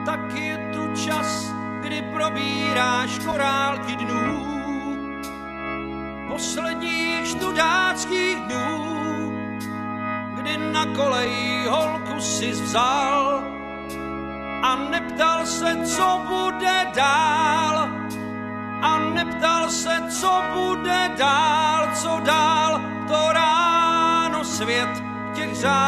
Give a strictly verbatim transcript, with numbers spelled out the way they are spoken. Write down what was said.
tak je tu čas, kdy probíráš korálky dnů, posledních študáckých dnů, kdy na koleji holku si vzal a neptal se, co bude dál. A neptal se, co bude dál, co dál, to ráno svět